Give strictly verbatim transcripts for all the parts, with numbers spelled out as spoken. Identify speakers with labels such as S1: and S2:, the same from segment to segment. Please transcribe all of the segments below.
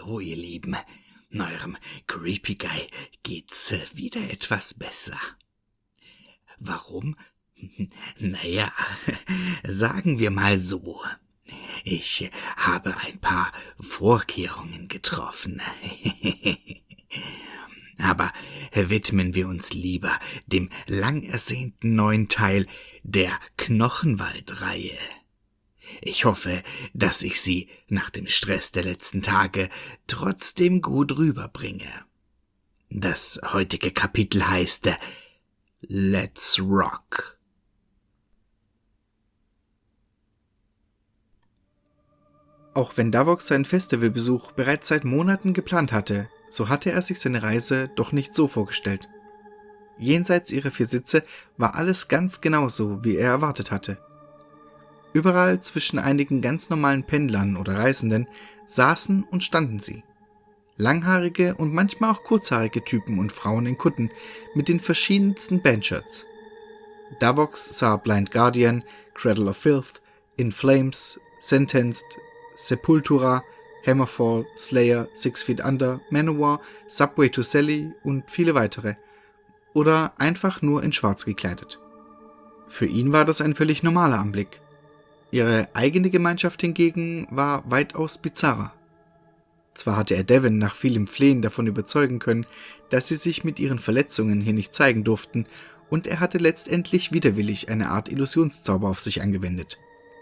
S1: So, ihr Lieben, eurem Creepy Guy geht's äh, wieder etwas besser. Warum? Naja, sagen wir mal so. Ich habe ein paar Vorkehrungen getroffen. Aber widmen wir uns lieber dem lang ersehnten neuen Teil der Knochenwald-Reihe. Ich hoffe, dass ich sie nach dem Stress der letzten Tage trotzdem gut rüberbringe. Das heutige Kapitel heißt Let's Rock.
S2: Auch wenn Davok seinen Festivalbesuch bereits seit Monaten geplant hatte, so hatte er sich seine Reise doch nicht so vorgestellt. Jenseits ihrer vier Sitze war alles ganz genauso, wie er erwartet hatte. Überall zwischen einigen ganz normalen Pendlern oder Reisenden saßen und standen sie. Langhaarige und manchmal auch kurzhaarige Typen und Frauen in Kutten mit den verschiedensten Bandshirts. Davok sah Blind Guardian, Cradle of Filth, In Flames, Sentenced, Sepultura, Hammerfall, Slayer, Six Feet Under, Manowar, Subway to Sally und viele weitere. Oder einfach nur in schwarz gekleidet. Für ihn war das ein völlig normaler Anblick. Ihre eigene Gemeinschaft hingegen war weitaus bizarrer. Zwar hatte er Devon nach vielem Flehen davon überzeugen können, dass sie sich mit ihren Verletzungen hier nicht zeigen durften, und er hatte letztendlich widerwillig eine Art Illusionszauber auf sich angewendet.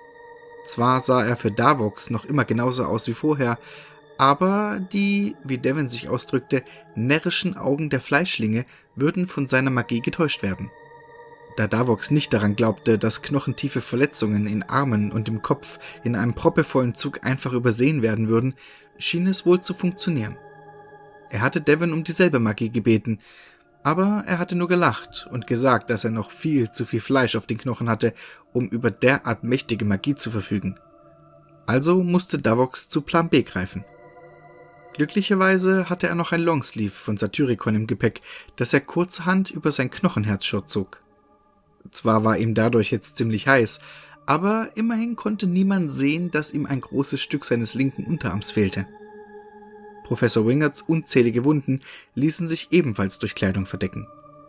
S2: Zwar sah er für Davok noch immer genauso aus wie vorher, aber die, wie Devon sich ausdrückte, närrischen Augen der Fleischlinge würden von seiner Magie getäuscht werden. Da Davok nicht daran glaubte, dass knochentiefe Verletzungen in Armen und im Kopf in einem proppevollen Zug einfach übersehen werden würden, schien es wohl zu funktionieren. Er hatte Devon um dieselbe Magie gebeten, aber er hatte nur gelacht und gesagt, dass er noch viel zu viel Fleisch auf den Knochen hatte, um über derart mächtige Magie zu verfügen. Also musste Davok zu Plan B greifen. Glücklicherweise hatte er noch ein Longsleeve von Satyricon im Gepäck, das er kurzerhand über sein Knochenherzschirr zog. Zwar war ihm dadurch jetzt ziemlich heiß, aber immerhin konnte niemand sehen, dass ihm ein großes Stück seines linken Unterarms fehlte. Professor Wingards unzählige Wunden ließen sich ebenfalls durch Kleidung verdecken.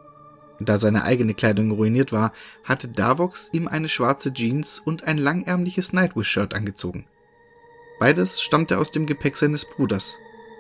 S2: Da seine eigene Kleidung ruiniert war, hatte Davok ihm eine schwarze Jeans und ein langärmliches Nightwish-Shirt angezogen. Beides stammte aus dem Gepäck seines Bruders.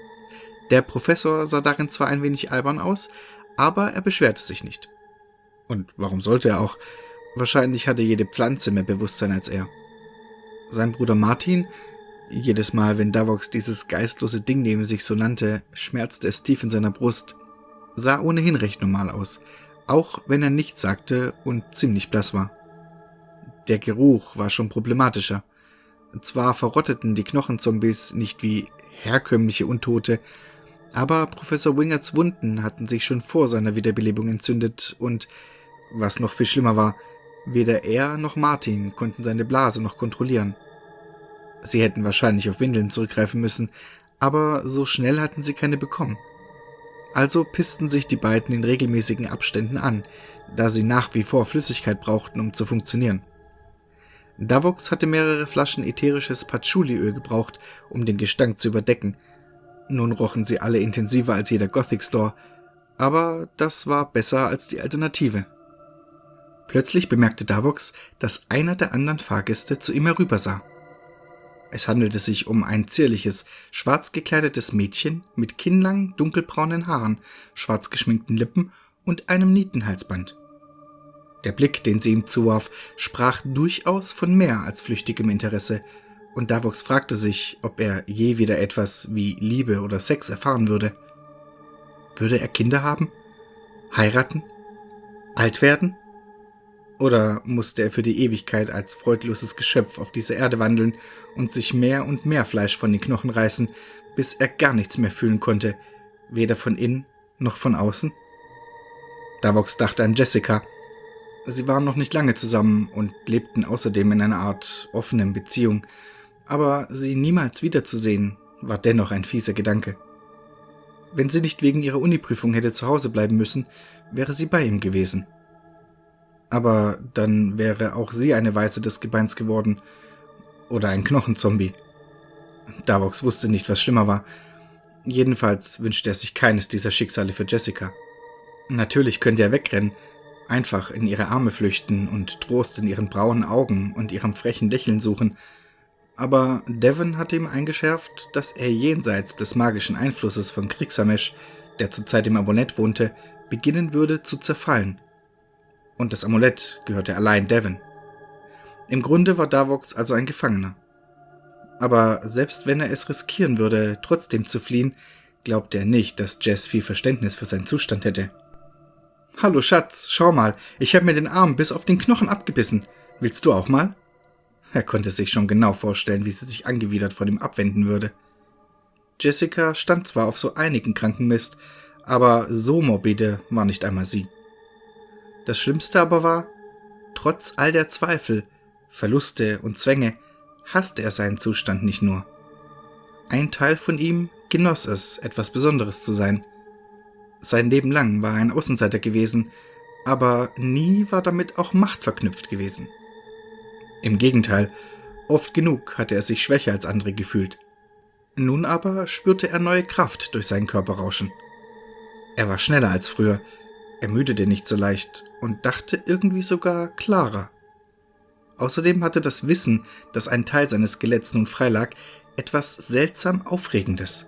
S2: Der Professor sah darin zwar ein wenig albern aus, aber er beschwerte sich nicht. Und warum sollte er auch? Wahrscheinlich hatte jede Pflanze mehr Bewusstsein als er. Sein Bruder Martin, jedes Mal, wenn Davok dieses geistlose Ding neben sich so nannte, schmerzte es tief in seiner Brust, sah ohnehin recht normal aus, auch wenn er nichts sagte und ziemlich blass war. Der Geruch war schon problematischer. Zwar verrotteten die Knochenzombies nicht wie herkömmliche Untote, aber Professor Wingards Wunden hatten sich schon vor seiner Wiederbelebung entzündet und, was noch viel schlimmer war, weder er noch Martin konnten seine Blase noch kontrollieren. Sie hätten wahrscheinlich auf Windeln zurückgreifen müssen, aber so schnell hatten sie keine bekommen. Also pissten sich die beiden in regelmäßigen Abständen an, da sie nach wie vor Flüssigkeit brauchten, um zu funktionieren. Davok hatte mehrere Flaschen ätherisches Patchouli-Öl gebraucht, um den Gestank zu überdecken. Nun rochen sie alle intensiver als jeder Gothic Store, aber das war besser als die Alternative. Plötzlich bemerkte Davok, dass einer der anderen Fahrgäste zu ihm herübersah. Es handelte sich um ein zierliches, schwarz gekleidetes Mädchen mit kinnlangen, dunkelbraunen Haaren, schwarz geschminkten Lippen und einem Nietenhalsband. Der Blick, den sie ihm zuwarf, sprach durchaus von mehr als flüchtigem Interesse, und Davok fragte sich, ob er je wieder etwas wie Liebe oder Sex erfahren würde. Würde er Kinder haben? Heiraten? Alt werden? Oder musste er für die Ewigkeit als freudloses Geschöpf auf dieser Erde wandeln und sich mehr und mehr Fleisch von den Knochen reißen, bis er gar nichts mehr fühlen konnte, weder von innen noch von außen? Davok dachte an Jessica. Sie waren noch nicht lange zusammen und lebten außerdem in einer Art offenen Beziehung, aber sie niemals wiederzusehen, war dennoch ein fieser Gedanke. Wenn sie nicht wegen ihrer Uniprüfung hätte zu Hause bleiben müssen, wäre sie bei ihm gewesen. Aber dann wäre auch sie eine Weiße des Gebeins geworden. Oder ein Knochenzombie. Davok wusste nicht, was schlimmer war. Jedenfalls wünschte er sich keines dieser Schicksale für Jessica. Natürlich könnte er wegrennen, einfach in ihre Arme flüchten und Trost in ihren braunen Augen und ihrem frechen Lächeln suchen, aber Devon hatte ihm eingeschärft, dass er jenseits des magischen Einflusses von Krixamesh, der zurzeit im Amulett wohnte, beginnen würde zu zerfallen. Und das Amulett gehörte allein Devon. Im Grunde war Davos also ein Gefangener. Aber selbst wenn er es riskieren würde, trotzdem zu fliehen, glaubte er nicht, dass Jess viel Verständnis für seinen Zustand hätte. »Hallo Schatz, schau mal, ich habe mir den Arm bis auf den Knochen abgebissen. Willst du auch mal?« Er konnte sich schon genau vorstellen, wie sie sich angewidert von ihm abwenden würde. Jessica stand zwar auf so einigen Krankenmist, aber so morbide war nicht einmal sie. Das Schlimmste aber war, trotz all der Zweifel, Verluste und Zwänge, hasste er seinen Zustand nicht nur. Ein Teil von ihm genoss es, etwas Besonderes zu sein. Sein Leben lang war er ein Außenseiter gewesen, aber nie war damit auch Macht verknüpft gewesen. Im Gegenteil, oft genug hatte er sich schwächer als andere gefühlt. Nun aber spürte er neue Kraft durch seinen Körper rauschen. Er war schneller als früher, ermüdete nicht so leicht und dachte irgendwie sogar klarer. Außerdem hatte das Wissen, dass ein Teil seines Skeletts nun frei lag, etwas seltsam Aufregendes.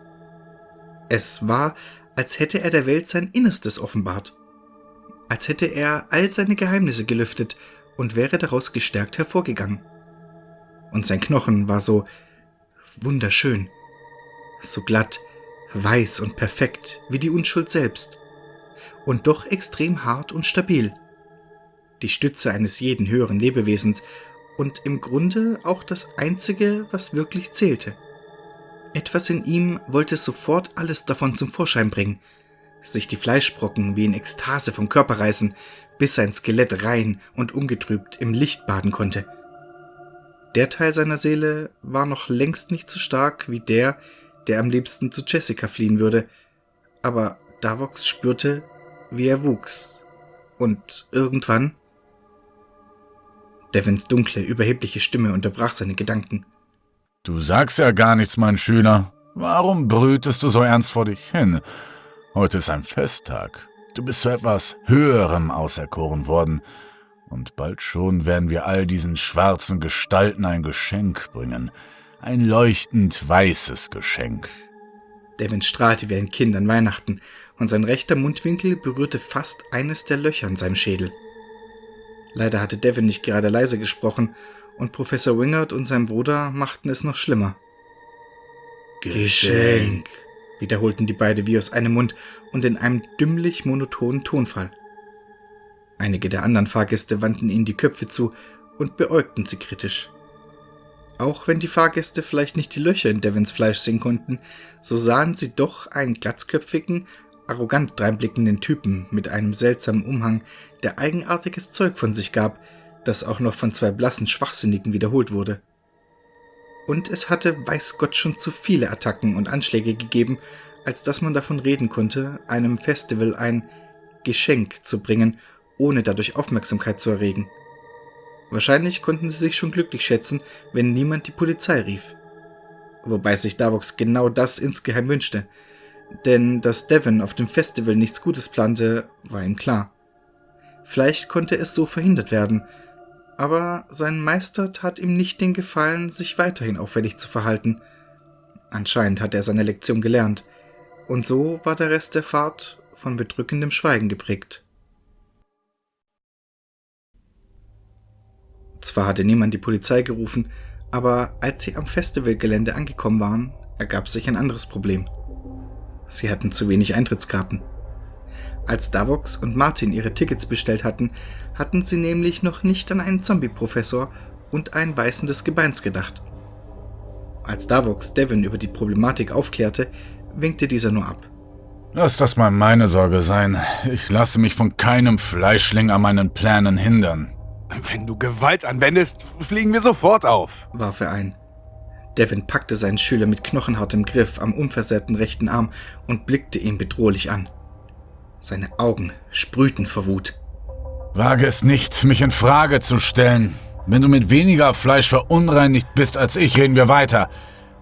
S2: Es war, als hätte er der Welt sein Innerstes offenbart. Als hätte er all seine Geheimnisse gelüftet und wäre daraus gestärkt hervorgegangen. Und sein Knochen war so wunderschön, so glatt, weiß und perfekt wie die Unschuld selbst und doch extrem hart und stabil. Die Stütze eines jeden höheren Lebewesens und im Grunde auch das Einzige, was wirklich zählte. Etwas in ihm wollte sofort alles davon zum Vorschein bringen, sich die Fleischbrocken wie in Ekstase vom Körper reißen, bis sein Skelett rein und ungetrübt im Licht baden konnte. Der Teil seiner Seele war noch längst nicht so stark wie der, der am liebsten zu Jessica fliehen würde, aber Davos spürte, wie er wuchs. Und irgendwann... Devons dunkle, überhebliche Stimme unterbrach seine Gedanken.
S3: »Du sagst ja gar nichts, mein Schüler. Warum brütest du so ernst vor dich hin? Heute ist ein Festtag. Du bist zu etwas Höherem auserkoren worden. Und bald schon werden wir all diesen schwarzen Gestalten ein Geschenk bringen. Ein leuchtend weißes Geschenk.«
S2: Devon strahlte wie ein Kind an Weihnachten, und sein rechter Mundwinkel berührte fast eines der Löcher in seinem Schädel. Leider hatte Devon nicht gerade leise gesprochen, und Professor Wingard und sein Bruder machten es noch schlimmer. »Geschenk«, wiederholten die beiden wie aus einem Mund und in einem dümmlich monotonen Tonfall. Einige der anderen Fahrgäste wandten ihnen die Köpfe zu und beäugten sie kritisch. Auch wenn die Fahrgäste vielleicht nicht die Löcher in Devons Fleisch sehen konnten, so sahen sie doch einen glatzköpfigen, arrogant dreinblickenden Typen mit einem seltsamen Umhang, der eigenartiges Zeug von sich gab, das auch noch von zwei blassen Schwachsinnigen wiederholt wurde. Und es hatte weiß Gott schon zu viele Attacken und Anschläge gegeben, als dass man davon reden konnte, einem Festival ein Geschenk zu bringen, ohne dadurch Aufmerksamkeit zu erregen. Wahrscheinlich konnten sie sich schon glücklich schätzen, wenn niemand die Polizei rief. Wobei sich Davos genau das insgeheim wünschte, denn dass Devon auf dem Festival nichts Gutes plante, war ihm klar. Vielleicht konnte es so verhindert werden, aber sein Meister tat ihm nicht den Gefallen, sich weiterhin auffällig zu verhalten. Anscheinend hatte er seine Lektion gelernt, und so war der Rest der Fahrt von bedrückendem Schweigen geprägt. Zwar hatte niemand die Polizei gerufen, aber als sie am Festivalgelände angekommen waren, ergab sich ein anderes Problem. Sie hatten zu wenig Eintrittskarten. Als Davos und Martin ihre Tickets bestellt hatten, hatten sie nämlich noch nicht an einen Zombie-Professor und ein beißendes Gebeins gedacht. Als Davos Devon über die Problematik aufklärte, winkte dieser nur ab.
S3: »Lass das mal meine Sorge sein. Ich lasse mich von keinem Fleischling an meinen Plänen hindern.«
S4: »Wenn du Gewalt anwendest, fliegen wir sofort auf«,
S2: warf er ein. Devon packte seinen Schüler mit knochenhartem Griff am unversehrten rechten Arm und blickte ihn bedrohlich an. Seine Augen sprühten vor Wut.
S3: »Wage es nicht, mich in Frage zu stellen. Wenn du mit weniger Fleisch verunreinigt bist als ich, reden wir weiter.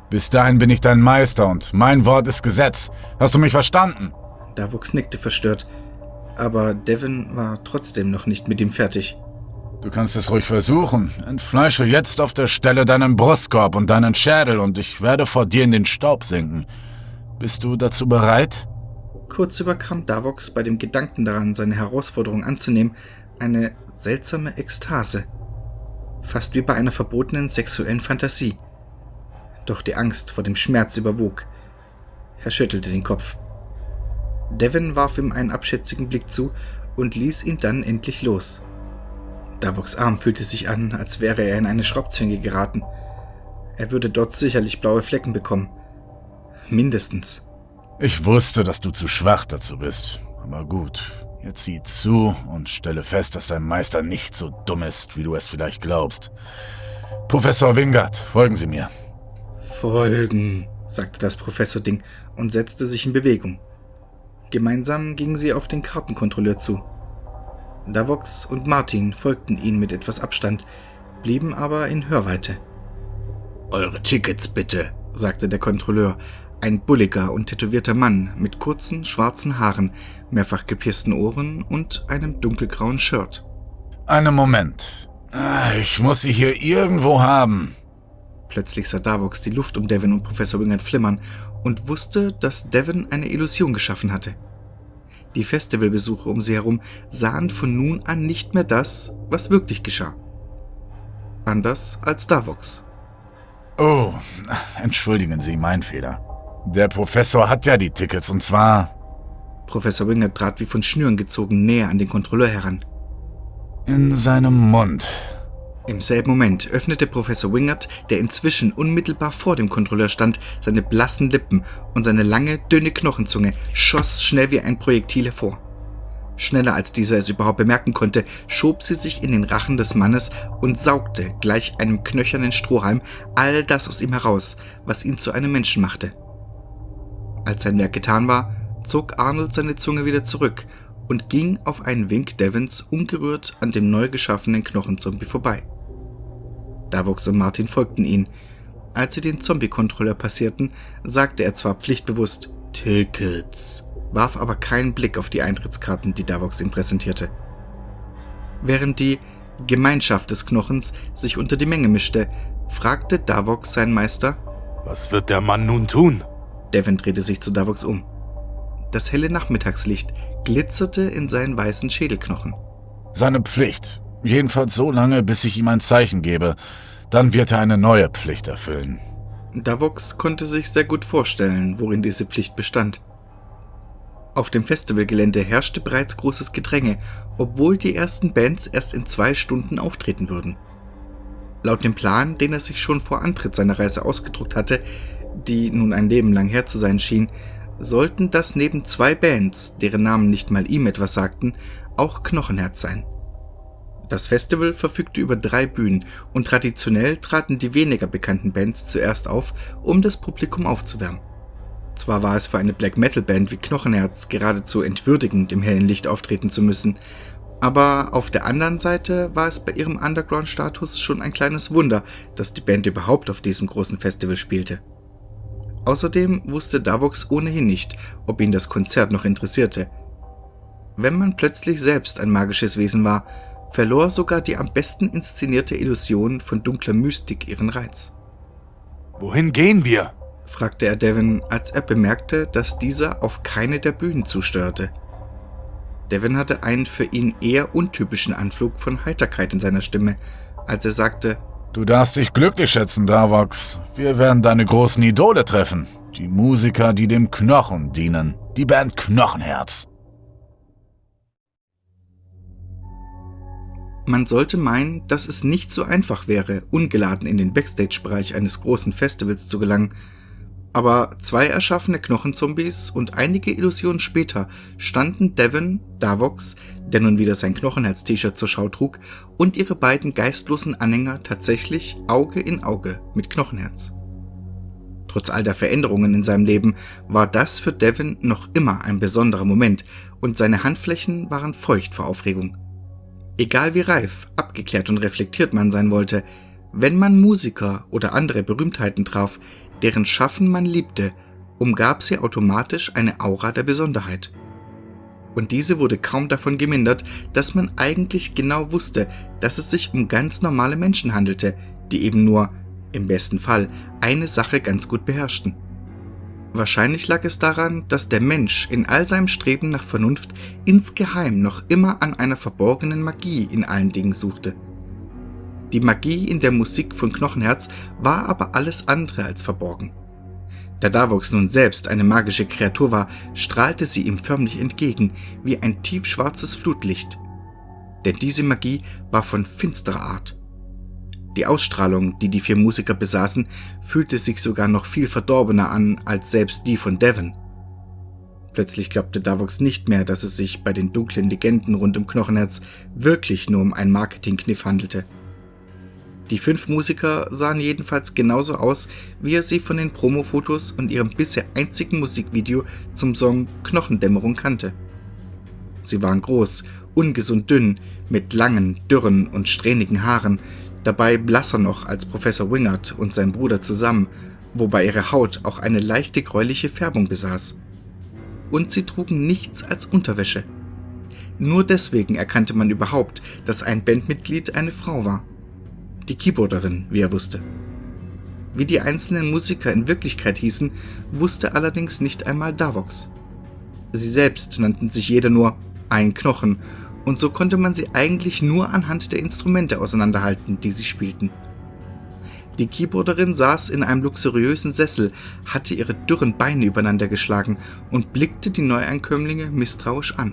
S3: Bis dahin bin ich dein Meister und mein Wort ist Gesetz. Hast du mich verstanden?
S2: Davos nickte verstört, aber Devon war trotzdem noch nicht mit ihm fertig.
S3: Du kannst es ruhig versuchen. Entfleische jetzt auf der Stelle deinen Brustkorb und deinen Schädel und ich werde vor dir in den Staub sinken. Bist du dazu bereit?
S2: Kurz überkam Davos bei dem Gedanken daran, seine Herausforderung anzunehmen, eine seltsame Ekstase. Fast wie bei einer verbotenen sexuellen Fantasie. Doch die Angst vor dem Schmerz überwog. Er schüttelte den Kopf. Devon warf ihm einen abschätzigen Blick zu und ließ ihn dann endlich los. Davos Arm fühlte sich an, als wäre er in eine Schraubzwinge geraten. Er würde dort sicherlich blaue Flecken bekommen. Mindestens.
S3: Ich wusste, dass du zu schwach dazu bist. Aber gut, jetzt sieh zu und stelle fest, dass dein Meister nicht so dumm ist, wie du es vielleicht glaubst. Professor Wingard, folgen Sie mir.
S2: Folgen, sagte das Professor-Ding und setzte sich in Bewegung. Gemeinsam gingen sie auf den Kartenkontrolleur zu. Davos und Martin folgten ihnen mit etwas Abstand, blieben aber in Hörweite.
S1: »Eure Tickets bitte«,
S2: sagte der Kontrolleur, ein bulliger und tätowierter Mann mit kurzen, schwarzen Haaren, mehrfach gepiersten Ohren und einem dunkelgrauen Shirt.
S3: »Einen Moment. Ich muss sie hier irgendwo haben.«
S2: Plötzlich sah Davos die Luft um Devon und Professor Wingard flimmern und wusste, dass Devon eine Illusion geschaffen hatte. Die Festivalbesucher um sie herum sahen von nun an nicht mehr das, was wirklich geschah. Anders als Davos.
S3: Oh, entschuldigen Sie, mein Fehler. Der Professor hat ja die Tickets, und zwar...
S2: Professor Wingard trat wie von Schnüren gezogen näher an den Kontrolleur heran.
S3: In seinem Mund.
S2: Im selben Moment öffnete Professor Wingard, der inzwischen unmittelbar vor dem Kontrolleur stand, seine blassen Lippen und seine lange, dünne Knochenzunge schoss schnell wie ein Projektil hervor. Schneller als dieser es überhaupt bemerken konnte, schob sie sich in den Rachen des Mannes und saugte, gleich einem knöchernen Strohhalm, all das aus ihm heraus, was ihn zu einem Menschen machte. Als sein Werk getan war, zog Arnold seine Zunge wieder zurück und ging auf einen Wink Devons ungerührt an dem neu geschaffenen Knochenzombie vorbei. Davos und Martin folgten ihnen. Als sie den Zombie-Kontrolleur passierten, sagte er zwar pflichtbewusst »Tickets«, warf aber keinen Blick auf die Eintrittskarten, die Davos ihm präsentierte. Während die Gemeinschaft des Knochens sich unter die Menge mischte, fragte Davos seinen Meister:
S4: »Was wird der Mann nun tun?«
S2: Devon drehte sich zu Davos um. Das helle Nachmittagslicht glitzerte in seinen weißen Schädelknochen.
S3: »Seine Pflicht. Jedenfalls so lange, bis ich ihm ein Zeichen gebe. Dann wird er eine neue Pflicht erfüllen.«
S2: Davos konnte sich sehr gut vorstellen, worin diese Pflicht bestand. Auf dem Festivalgelände herrschte bereits großes Gedränge, obwohl die ersten Bands erst in zwei Stunden auftreten würden. Laut dem Plan, den er sich schon vor Antritt seiner Reise ausgedruckt hatte, die nun ein Leben lang her zu sein schien, sollten das neben zwei Bands, deren Namen nicht mal ihm etwas sagten, auch Knochenherz sein. Das Festival verfügte über drei Bühnen und traditionell traten die weniger bekannten Bands zuerst auf, um das Publikum aufzuwärmen. Zwar war es für eine Black-Metal-Band wie Knochenherz geradezu entwürdigend, im hellen Licht auftreten zu müssen, aber auf der anderen Seite war es bei ihrem Underground-Status schon ein kleines Wunder, dass die Band überhaupt auf diesem großen Festival spielte. Außerdem wusste Davos ohnehin nicht, ob ihn das Konzert noch interessierte. Wenn man plötzlich selbst ein magisches Wesen war, verlor sogar die am besten inszenierte Illusion von dunkler Mystik ihren Reiz.
S4: »Wohin gehen wir?«
S2: fragte er Devon, als er bemerkte, dass dieser auf keine der Bühnen zusteuerte. Devon hatte einen für ihn eher untypischen Anflug von Heiterkeit in seiner Stimme, als er sagte:
S3: »Du darfst dich glücklich schätzen, Davos. Wir werden deine großen Idole treffen. Die Musiker, die dem Knochen dienen. Die Band Knochenherz.«
S2: Man sollte meinen, dass es nicht so einfach wäre, ungeladen in den Backstage-Bereich eines großen Festivals zu gelangen. Aber zwei erschaffene Knochenzombies und einige Illusionen später standen Devon, Davos, der nun wieder sein Knochenherz-T-Shirt zur Schau trug, und ihre beiden geistlosen Anhänger tatsächlich Auge in Auge mit Knochenherz. Trotz all der Veränderungen in seinem Leben war das für Devon noch immer ein besonderer Moment und seine Handflächen waren feucht vor Aufregung. Egal wie reif, abgeklärt und reflektiert man sein wollte, wenn man Musiker oder andere Berühmtheiten traf, deren Schaffen man liebte, umgab sie automatisch eine Aura der Besonderheit. Und diese wurde kaum davon gemindert, dass man eigentlich genau wusste, dass es sich um ganz normale Menschen handelte, die eben nur, im besten Fall, eine Sache ganz gut beherrschten. Wahrscheinlich lag es daran, dass der Mensch in all seinem Streben nach Vernunft insgeheim noch immer an einer verborgenen Magie in allen Dingen suchte. Die Magie in der Musik von Knochenherz war aber alles andere als verborgen. Da Darvox nun selbst eine magische Kreatur war, strahlte sie ihm förmlich entgegen, wie ein tiefschwarzes Flutlicht. Denn diese Magie war von finsterer Art. Die Ausstrahlung, die die vier Musiker besaßen, fühlte sich sogar noch viel verdorbener an als selbst die von Devon. Plötzlich glaubte Darvox nicht mehr, dass es sich bei den dunklen Legenden rund um Knochenherz wirklich nur um einen Marketingkniff handelte. Die fünf Musiker sahen jedenfalls genauso aus, wie er sie von den Promofotos und ihrem bisher einzigen Musikvideo zum Song Knochendämmerung kannte. Sie waren groß, ungesund dünn, mit langen, dürren und strähnigen Haaren, dabei blasser noch als Professor Wingard und sein Bruder zusammen, wobei ihre Haut auch eine leichte gräuliche Färbung besaß. Und sie trugen nichts als Unterwäsche. Nur deswegen erkannte man überhaupt, dass ein Bandmitglied eine Frau war. Die Keyboarderin, wie er wusste. Wie die einzelnen Musiker in Wirklichkeit hießen, wusste allerdings nicht einmal Darvox. Sie selbst nannten sich jeder nur ein Knochen, und so konnte man sie eigentlich nur anhand der Instrumente auseinanderhalten, die sie spielten. Die Keyboarderin saß in einem luxuriösen Sessel, hatte ihre dürren Beine übereinander geschlagen und blickte die Neuankömmlinge misstrauisch an.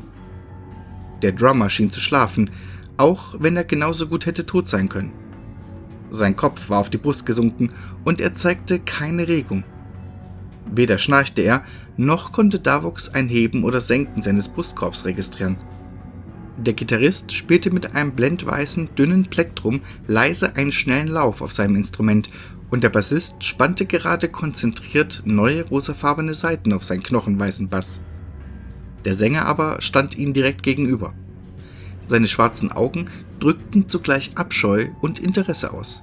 S2: Der Drummer schien zu schlafen, auch wenn er genauso gut hätte tot sein können. Sein Kopf war auf die Brust gesunken und er zeigte keine Regung. Weder schnarchte er, noch konnte Darvox ein Heben oder Senken seines Brustkorbs registrieren. Der Gitarrist spielte mit einem blendweißen, dünnen Plektrum leise einen schnellen Lauf auf seinem Instrument und der Bassist spannte gerade konzentriert neue rosafarbene Saiten auf seinen knochenweißen Bass. Der Sänger aber stand ihnen direkt gegenüber. Seine schwarzen Augen drückten zugleich Abscheu und Interesse aus.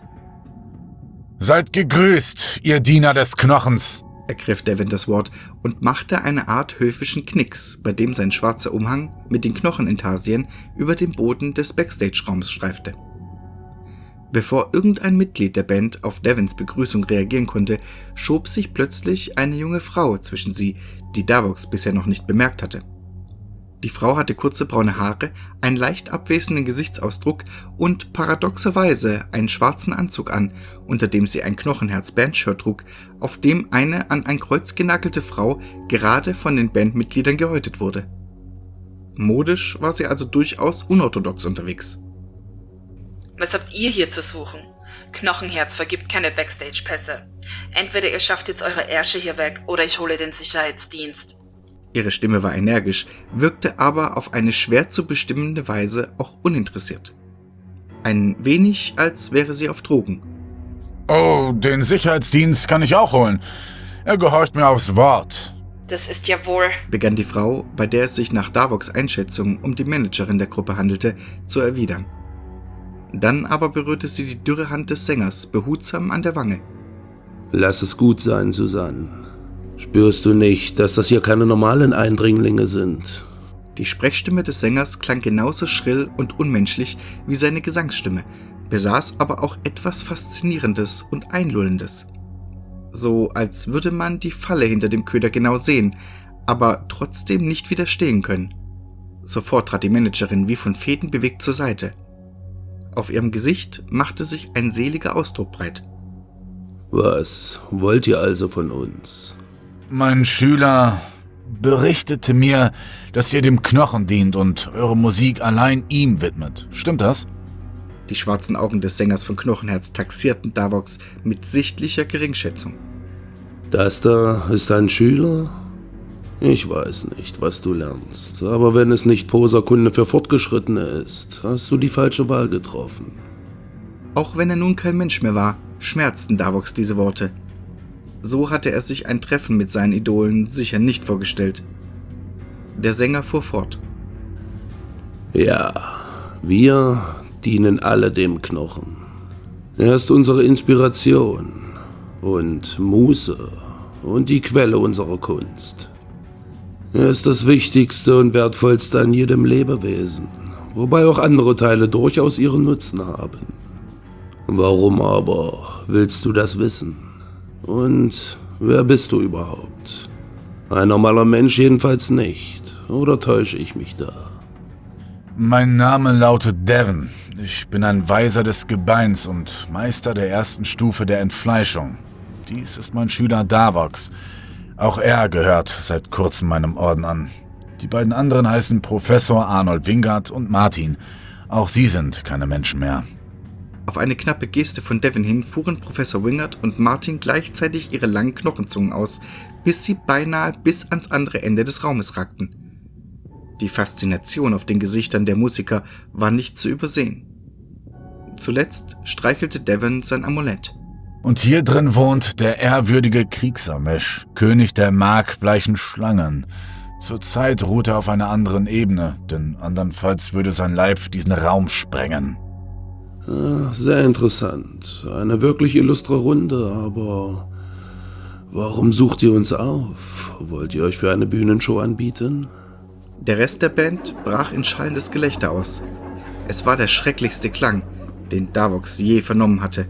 S3: »Seid gegrüßt, ihr Diener des Knochens«,
S2: ergriff Devon das Wort und machte eine Art höfischen Knicks, bei dem sein schwarzer Umhang mit den Knochenintarsien über den Boden des Backstage-Raums streifte. Bevor irgendein Mitglied der Band auf Devons Begrüßung reagieren konnte, schob sich plötzlich eine junge Frau zwischen sie, die Darvox bisher noch nicht bemerkt hatte. Die Frau hatte kurze braune Haare, einen leicht abwesenden Gesichtsausdruck und paradoxerweise einen schwarzen Anzug an, unter dem sie ein Knochenherz-Bandshirt trug, auf dem eine an ein Kreuz genagelte Frau gerade von den Bandmitgliedern gehäutet wurde. Modisch war sie also durchaus unorthodox unterwegs.
S5: Was habt ihr hier zu suchen? Knochenherz vergibt keine Backstage-Pässe. Entweder ihr schafft jetzt eure Ärsche hier weg oder ich hole den Sicherheitsdienst.
S2: Ihre Stimme war energisch, wirkte aber auf eine schwer zu bestimmende Weise auch uninteressiert. Ein wenig, als wäre sie auf Drogen.
S3: »Oh, den Sicherheitsdienst kann ich auch holen. Er gehorcht mir aufs Wort.«
S5: Das ist ja wohl,
S2: begann die Frau, bei der es sich nach Darvox Einschätzung um die Managerin der Gruppe handelte, zu erwidern. Dann aber berührte sie die dürre Hand des Sängers behutsam an der Wange.
S6: »Lass es gut sein, Susanne. Spürst du nicht, dass das hier keine normalen Eindringlinge sind?«
S2: Die Sprechstimme des Sängers klang genauso schrill und unmenschlich wie seine Gesangsstimme, besaß aber auch etwas Faszinierendes und Einlullendes. So als würde man die Falle hinter dem Köder genau sehen, aber trotzdem nicht widerstehen können. Sofort trat die Managerin wie von Fäden bewegt zur Seite. Auf ihrem Gesicht machte sich ein seliger Ausdruck breit.
S6: »Was wollt ihr also von uns?«
S3: »Mein Schüler berichtete mir, dass ihr dem Knochen dient und eure Musik allein ihm widmet. Stimmt das?«
S2: Die schwarzen Augen des Sängers von Knochenherz taxierten Darvox mit sichtlicher Geringschätzung.
S6: »Das da ist ein Schüler? Ich weiß nicht, was du lernst, aber wenn es nicht Poserkunde für Fortgeschrittene ist, hast du die falsche Wahl getroffen.«
S2: Auch wenn er nun kein Mensch mehr war, schmerzten Darvox diese Worte. So hatte er sich ein Treffen mit seinen Idolen sicher nicht vorgestellt. Der Sänger fuhr fort.
S6: »Ja, wir dienen alle dem Knochen. Er ist unsere Inspiration. und Muße und die Quelle unserer Kunst. Er ist das Wichtigste und Wertvollste an jedem Lebewesen, wobei auch andere Teile durchaus ihren Nutzen haben. Warum aber willst du das wissen? Und wer bist du überhaupt? Ein normaler Mensch jedenfalls nicht, oder täusche ich mich da?
S3: Mein Name lautet Devon. Ich bin ein Weiser des Gebeins und Meister der ersten Stufe der Entfleischung. Dies ist mein Schüler Davox. Auch er gehört seit kurzem meinem Orden an. Die beiden anderen heißen Professor Arnold Wingard und Martin. Auch sie sind keine Menschen mehr.
S2: Auf eine knappe Geste von Devon hin fuhren Professor Wingard und Martin gleichzeitig ihre langen Knochenzungen aus, bis sie beinahe bis ans andere Ende des Raumes ragten. Die Faszination auf den Gesichtern der Musiker war nicht zu übersehen. Zuletzt streichelte Devon sein Amulett.
S3: Und hier drin wohnt der ehrwürdige Kriegsamesh, König der markbleichen Schlangen. Zurzeit ruht er auf einer anderen Ebene, denn andernfalls würde sein Leib diesen Raum sprengen.
S6: Sehr interessant. Eine wirklich illustre Runde, aber warum sucht ihr uns auf? Wollt ihr euch für eine Bühnenshow anbieten?
S2: Der Rest der Band brach in schallendes Gelächter aus. Es war der schrecklichste Klang, den Davox je vernommen hatte.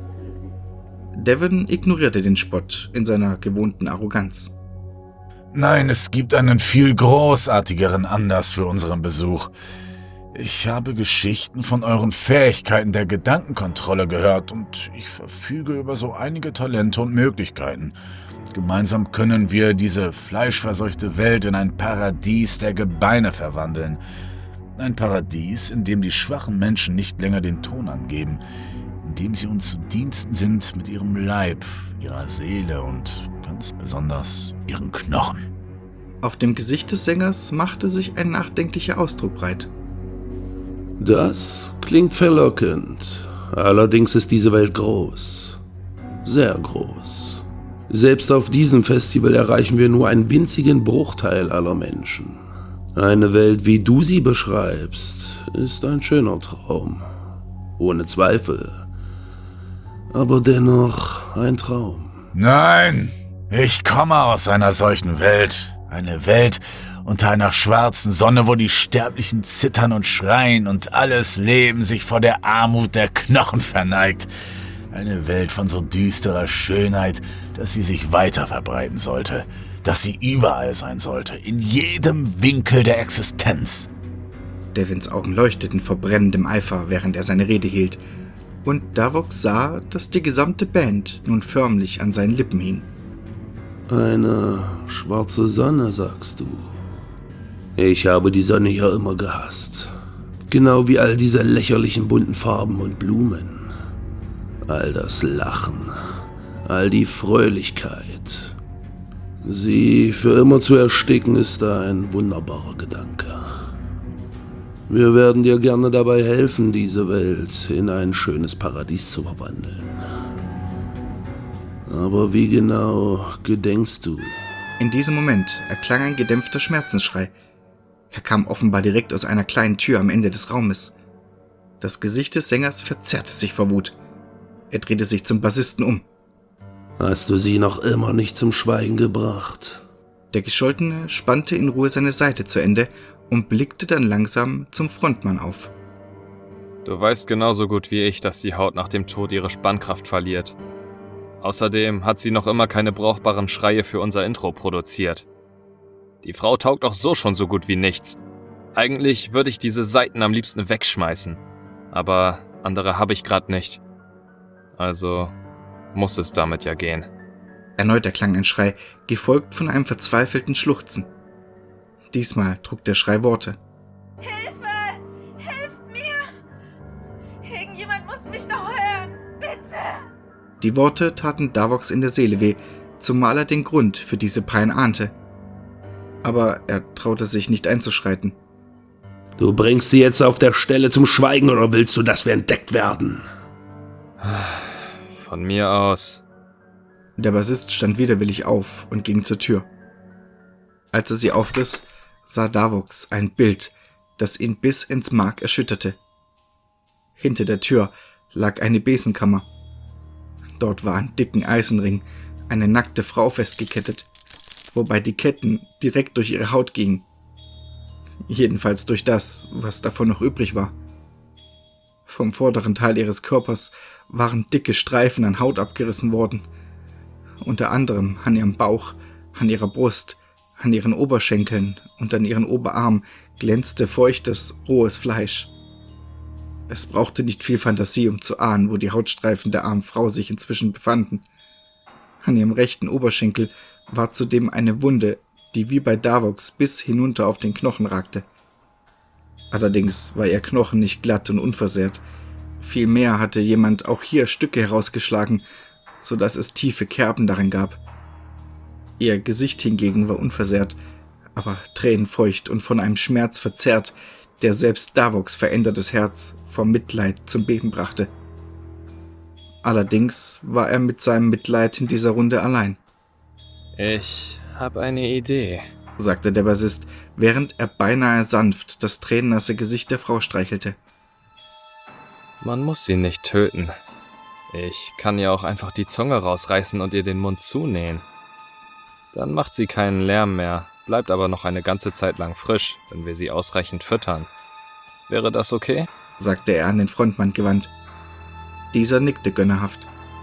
S2: Devon ignorierte den Spott in seiner gewohnten Arroganz.
S3: Nein, es gibt einen viel großartigeren Anlass für unseren Besuch. Ich habe Geschichten von euren Fähigkeiten der Gedankenkontrolle gehört und ich verfüge über so einige Talente und Möglichkeiten. Gemeinsam können wir diese fleischverseuchte Welt in ein Paradies der Gebeine verwandeln. Ein Paradies, in dem die schwachen Menschen nicht länger den Ton angeben, in dem sie uns zu Diensten sind mit ihrem Leib, ihrer Seele und ganz besonders ihren Knochen.
S2: Auf dem Gesicht des Sängers machte sich ein nachdenklicher Ausdruck breit.
S6: Das klingt verlockend. Allerdings ist diese Welt groß. Sehr groß. Selbst auf diesem Festival erreichen wir nur einen winzigen Bruchteil aller Menschen. Eine Welt, wie du sie beschreibst, ist ein schöner Traum. Ohne Zweifel. Aber dennoch ein Traum.
S3: Nein, ich komme aus einer solchen Welt. Eine Welt unter einer schwarzen Sonne, wo die Sterblichen zittern und schreien und alles Leben sich vor der Armut der Knochen verneigt. Eine Welt von so düsterer Schönheit, dass sie sich weiter verbreiten sollte, dass sie überall sein sollte, in jedem Winkel der Existenz.
S2: Devons Augen leuchteten vor brennendem Eifer, während er seine Rede hielt, und Davox sah, dass die gesamte Band nun förmlich an seinen Lippen hing.
S6: Eine schwarze Sonne, sagst du? Ich habe die Sonne ja immer gehasst. Genau wie all diese lächerlichen bunten Farben und Blumen. All das Lachen, all die Fröhlichkeit. Sie für immer zu ersticken, ist ein wunderbarer Gedanke. Wir werden dir gerne dabei helfen, diese Welt in ein schönes Paradies zu verwandeln. Aber wie genau gedenkst du?
S2: In diesem Moment erklang ein gedämpfter Schmerzensschrei. Er kam offenbar direkt aus einer kleinen Tür am Ende des Raumes. Das Gesicht des Sängers verzerrte sich vor Wut. Er drehte sich zum Bassisten um.
S6: Hast du sie noch immer nicht zum Schweigen gebracht?
S2: Der Gescholtene spannte in Ruhe seine Saite zu Ende und blickte dann langsam zum Frontmann auf.
S7: Du weißt genauso gut wie ich, dass die Haut nach dem Tod ihre Spannkraft verliert. Außerdem hat sie noch immer keine brauchbaren Schreie für unser Intro produziert. Die Frau taugt auch so schon so gut wie nichts. Eigentlich würde ich diese Saiten am liebsten wegschmeißen. Aber andere habe ich gerade nicht. Also muss es damit ja gehen.
S2: Erneut erklang ein Schrei, gefolgt von einem verzweifelten Schluchzen. Diesmal trug der Schrei Worte.
S8: Hilfe! Hilft mir! Irgendjemand muss mich doch hören! Bitte!
S2: Die Worte taten Davox in der Seele weh, zumal er den Grund für diese Pein ahnte. Aber er traute sich nicht einzuschreiten.
S6: Du bringst sie jetzt auf der Stelle zum Schweigen oder willst du, dass wir entdeckt werden?
S7: Von mir aus.
S2: Der Bassist stand widerwillig auf und ging zur Tür. Als er sie aufriss, sah Davox ein Bild, das ihn bis ins Mark erschütterte. Hinter der Tür lag eine Besenkammer. Dort war an dicken Eisenring eine nackte Frau festgekettet, wobei die Ketten direkt durch ihre Haut gingen. Jedenfalls durch das, was davon noch übrig war. Vom vorderen Teil ihres Körpers waren dicke Streifen an Haut abgerissen worden. Unter anderem an ihrem Bauch, an ihrer Brust, an ihren Oberschenkeln und an ihren Oberarm glänzte feuchtes, rohes Fleisch. Es brauchte nicht viel Fantasie, um zu ahnen, wo die Hautstreifen der armen Frau sich inzwischen befanden. An ihrem rechten Oberschenkel war zudem eine Wunde, die wie bei Davos bis hinunter auf den Knochen ragte. Allerdings war ihr Knochen nicht glatt und unversehrt. Vielmehr hatte jemand auch hier Stücke herausgeschlagen, so dass es tiefe Kerben darin gab. Ihr Gesicht hingegen war unversehrt, aber tränenfeucht und von einem Schmerz verzerrt, der selbst Davos verändertes Herz vom Mitleid zum Beben brachte. Allerdings war er mit seinem Mitleid in dieser Runde allein.
S7: Ich habe eine Idee,
S2: sagte der Bassist, während er beinahe sanft das tränennasse Gesicht der Frau streichelte.
S7: Man muss sie nicht töten. Ich kann ihr auch einfach die Zunge rausreißen und ihr den Mund zunähen. Dann macht sie keinen Lärm mehr, bleibt aber noch eine ganze Zeit lang frisch, wenn wir sie ausreichend füttern. Wäre das okay?
S2: Sagte er an den Frontmann gewandt. Dieser nickte gönnerhaft.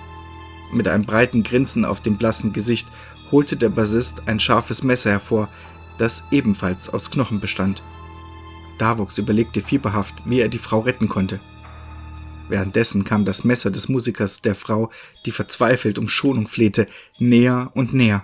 S2: Mit einem breiten Grinsen auf dem blassen Gesicht holte der Bassist ein scharfes Messer hervor, das ebenfalls aus Knochen bestand. Davos überlegte fieberhaft, wie er die Frau retten konnte. Währenddessen kam das Messer des Musikers der Frau, die verzweifelt um Schonung flehte, näher und näher.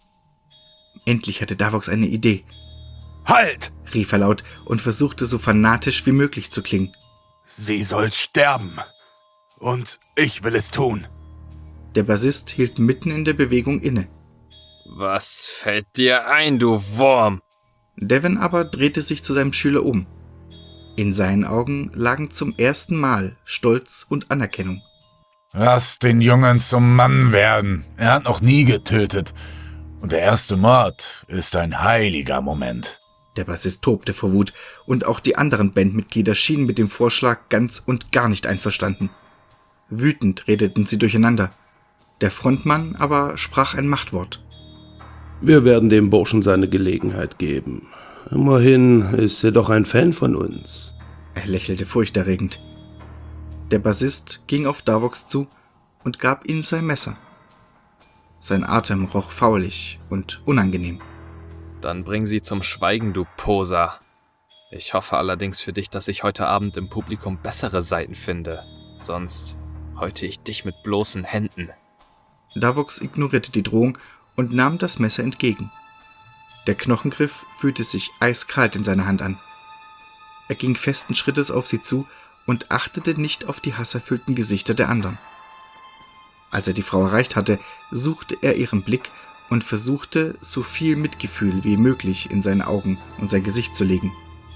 S2: Endlich hatte Davos eine Idee.
S4: Halt!
S2: Rief er laut und versuchte so fanatisch wie möglich zu klingen.
S4: Sie soll sterben. Und ich will es tun.
S2: Der Bassist hielt mitten in der Bewegung inne.
S7: Was fällt dir ein, du Wurm?
S2: Devon aber drehte sich zu seinem Schüler um. In seinen Augen lagen zum ersten Mal Stolz und Anerkennung.
S3: Lass den Jungen zum Mann werden. Er hat noch nie getötet. Und der erste Mord ist ein heiliger Moment.
S2: Der Bassist tobte vor Wut und auch die anderen Bandmitglieder schienen mit dem Vorschlag ganz und gar nicht einverstanden. Wütend redeten sie durcheinander. Der Frontmann aber sprach ein Machtwort.
S6: Wir werden dem Burschen seine Gelegenheit geben. Immerhin ist er doch ein Fan von uns.
S2: Er lächelte furchterregend. Der Bassist ging auf Davos zu und gab ihm sein Messer. Sein Atem roch faulig und unangenehm.
S7: Dann bring sie zum Schweigen, du Poser. Ich hoffe allerdings für dich, dass ich heute Abend im Publikum bessere Seiten finde. Sonst häute ich dich mit bloßen Händen.
S2: Davos ignorierte die Drohung und nahm das Messer entgegen. Der Knochengriff fühlte sich eiskalt in seiner Hand an. Er ging festen Schrittes auf sie zu und achtete nicht auf die hasserfüllten Gesichter der anderen. Als er die Frau erreicht hatte, suchte er ihren Blick und versuchte, so viel Mitgefühl wie möglich in seine Augen und sein Gesicht zu legen.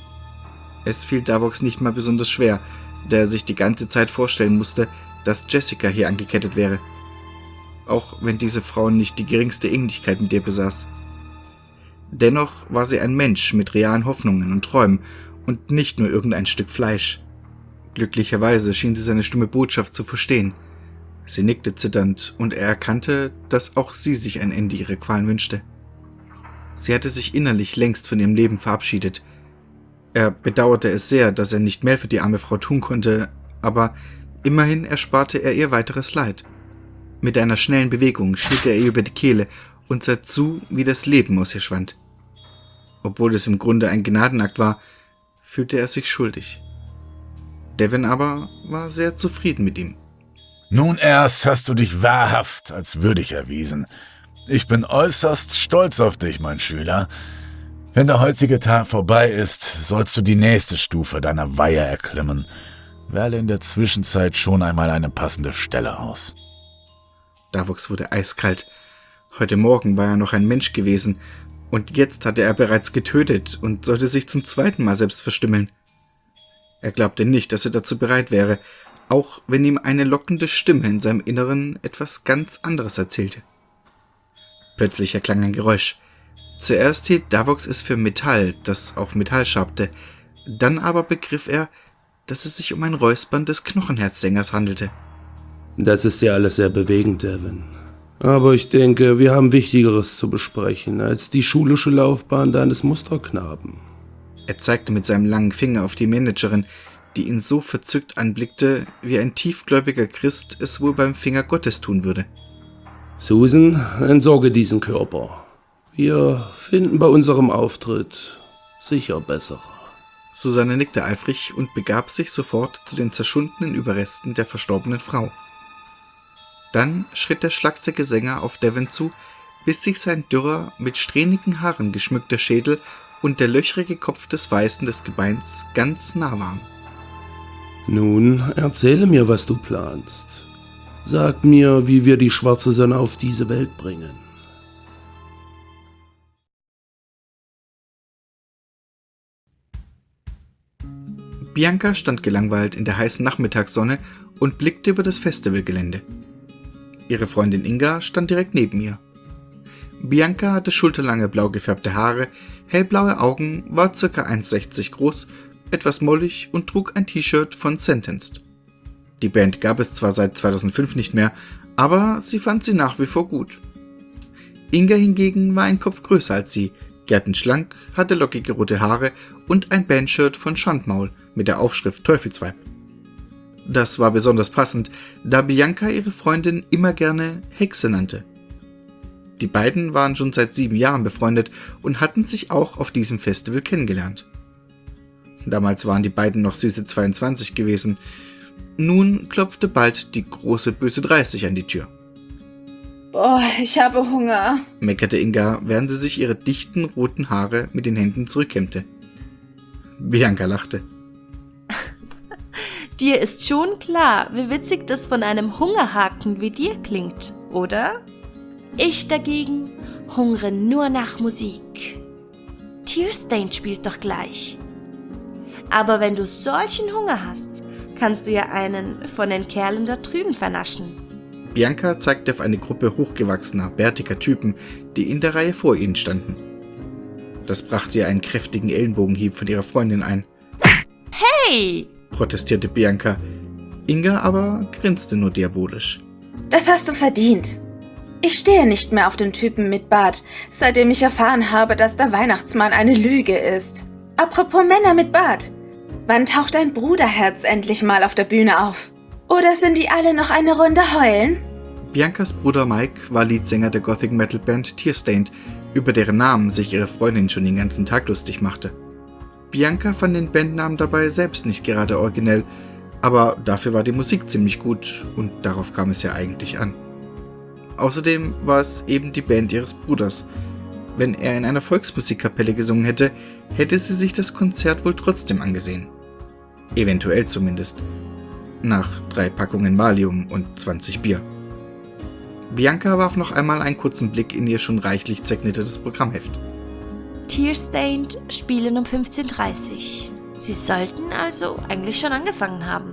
S2: Es fiel Davos nicht mal besonders schwer, da er sich die ganze Zeit vorstellen musste, dass Jessica hier angekettet wäre. Auch wenn diese Frau nicht die geringste Ähnlichkeit mit ihr besaß. Dennoch war sie ein Mensch mit realen Hoffnungen und Träumen und nicht nur irgendein Stück Fleisch. Glücklicherweise schien sie seine stumme Botschaft zu verstehen. Sie nickte zitternd und er erkannte, dass auch sie sich ein Ende ihrer Qualen wünschte. Sie hatte sich innerlich längst von ihrem Leben verabschiedet. Er bedauerte es sehr, dass er nicht mehr für die arme Frau tun konnte, aber immerhin ersparte er ihr weiteres Leid. Mit einer schnellen Bewegung schnitt er ihr über die Kehle und sah zu, wie das Leben aus ihr schwand. Obwohl es im Grunde ein Gnadenakt war, fühlte er sich schuldig. Devon aber war sehr zufrieden mit ihm.
S3: Nun erst hast du dich wahrhaft als würdig erwiesen. Ich bin äußerst stolz auf dich, mein Schüler. Wenn der heutige Tag vorbei ist, sollst du die nächste Stufe deiner Weihe erklimmen. Wähle in der Zwischenzeit schon einmal eine passende Stelle aus.
S2: Davos wurde eiskalt. Heute Morgen war er noch ein Mensch gewesen, und jetzt hatte er bereits getötet und sollte sich zum zweiten Mal selbst verstümmeln. Er glaubte nicht, dass er dazu bereit wäre, auch wenn ihm eine lockende Stimme in seinem Inneren etwas ganz anderes erzählte. Plötzlich erklang ein Geräusch. Zuerst hielt Davos es für Metall, das auf Metall schabte, dann aber begriff er, dass es sich um ein Räuspern des Knochenherzsängers handelte.
S6: Das ist ja alles sehr bewegend, Devin. Aber ich denke, wir haben Wichtigeres zu besprechen als die schulische Laufbahn deines Musterknaben.
S2: Er zeigte mit seinem langen Finger auf die Managerin, die ihn so verzückt anblickte, wie ein tiefgläubiger Christ es wohl beim Finger Gottes tun würde.
S6: Susan, entsorge diesen Körper. Wir finden bei unserem Auftritt sicher bessere.
S2: Susanne nickte eifrig und begab sich sofort zu den zerschundenen Überresten der verstorbenen Frau. Dann schritt der schlagselige Sänger auf Devin zu, bis sich sein dürrer, mit strähnigen Haaren geschmückter Schädel und der löchrige Kopf des Weißen des Gebeins ganz nah waren.
S6: Nun, erzähle mir, was du planst. Sag mir, wie wir die schwarze Sonne auf diese Welt bringen.
S2: Bianca stand gelangweilt in der heißen Nachmittagssonne und blickte über das Festivalgelände. Ihre Freundin Inga stand direkt neben ihr. Bianca hatte schulterlange blau gefärbte Haare, hellblaue Augen, war ca. eins Komma sechzig groß, etwas mollig und trug ein T-Shirt von Sentenced. Die Band gab es zwar seit zweitausendfünf nicht mehr, aber sie fand sie nach wie vor gut. Inga hingegen war ein Kopf größer als sie, gärtenschlank, hatte lockige rote Haare und ein Bandshirt von Schandmaul mit der Aufschrift Teufelsweib. Das war besonders passend, da Bianca ihre Freundin immer gerne Hexe nannte. Die beiden waren schon seit sieben Jahren befreundet und hatten sich auch auf diesem Festival kennengelernt. Damals waren die beiden noch süße zweiundzwanzig gewesen. Nun klopfte bald die große böse dreißig an die Tür.
S8: Boah, ich habe Hunger,
S2: meckerte Inga, während sie sich ihre dichten roten Haare mit den Händen zurückkämmte. Bianca lachte.
S9: Dir ist schon klar, wie witzig das von einem Hungerhaken wie dir klingt, oder? Ich dagegen hungere nur nach Musik. Tearstained spielt doch gleich. Aber wenn du solchen Hunger hast, kannst du ja einen von den Kerlen da drüben vernaschen.
S2: Bianca zeigte auf eine Gruppe hochgewachsener, bärtiger Typen, die in der Reihe vor ihnen standen. Das brachte ihr einen kräftigen Ellenbogenhieb von ihrer Freundin ein.
S9: Hey!
S2: Protestierte Bianca. Inga aber grinste nur diabolisch.
S8: Das hast du verdient. Ich stehe nicht mehr auf den Typen mit Bart, seitdem ich erfahren habe, dass der Weihnachtsmann eine Lüge ist. Apropos Männer mit Bart. Wann taucht dein Bruderherz endlich mal auf der Bühne auf? Oder sind die alle noch eine Runde heulen?
S2: Biancas Bruder Mike war Leadsänger der Gothic-Metal-Band Tearstained, über deren Namen sich ihre Freundin schon den ganzen Tag lustig machte. Bianca fand den Bandnamen dabei selbst nicht gerade originell, aber dafür war die Musik ziemlich gut und darauf kam es ja eigentlich an. Außerdem war es eben die Band ihres Bruders. Wenn er in einer Volksmusikkapelle gesungen hätte, hätte sie sich das Konzert wohl trotzdem angesehen. Eventuell zumindest. Nach drei Packungen Valium und zwanzig Bier. Bianca warf noch einmal einen kurzen Blick in ihr schon reichlich zerknittertes Programmheft.
S9: Tearstained spielen um fünfzehn Uhr dreißig. Sie sollten also eigentlich schon angefangen haben.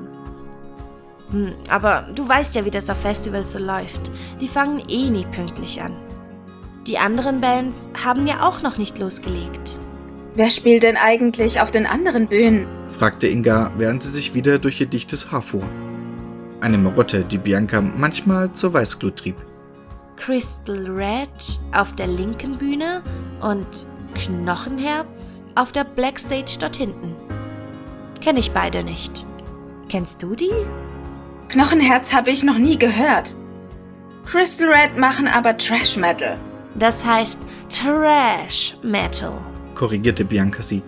S9: Hm, aber du weißt ja, wie das auf Festivals so läuft. Die fangen eh nie pünktlich an. Die anderen Bands haben ja auch noch nicht losgelegt.
S8: Wer spielt denn eigentlich auf den anderen Bühnen?
S2: Fragte Inga, während sie sich wieder durch ihr dichtes Haar fuhr. Eine Marotte, die Bianca manchmal zur Weißglut trieb.
S9: Crystal Red auf der linken Bühne und Knochenherz auf der Blackstage dort hinten. Kenn ich beide nicht. Kennst du die?
S8: Knochenherz habe ich noch nie gehört. Crystal Red machen aber Trash Metal.
S9: Das heißt Trash Metal,
S2: korrigierte Bianca sie.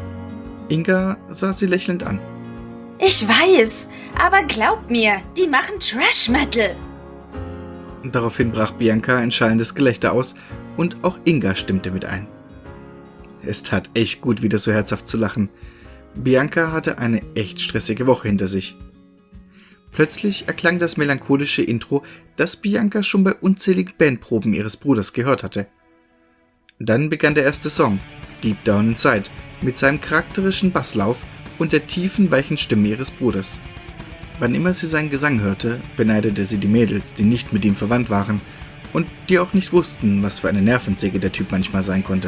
S2: Inga sah sie lächelnd an.
S8: Ich weiß, aber glaub mir, die machen Trash Metal.
S2: Daraufhin brach Bianca ein schallendes Gelächter aus und auch Inga stimmte mit ein. Es tat echt gut, wieder so herzhaft zu lachen. Bianca hatte eine echt stressige Woche hinter sich. Plötzlich erklang das melancholische Intro, das Bianca schon bei unzähligen Bandproben ihres Bruders gehört hatte. Dann begann der erste Song, Deep Down Inside, mit seinem charakterischen Basslauf und der tiefen, weichen Stimme ihres Bruders. Wann immer sie seinen Gesang hörte, beneidete sie die Mädels, die nicht mit ihm verwandt waren und die auch nicht wussten, was für eine Nervensäge der Typ manchmal sein konnte.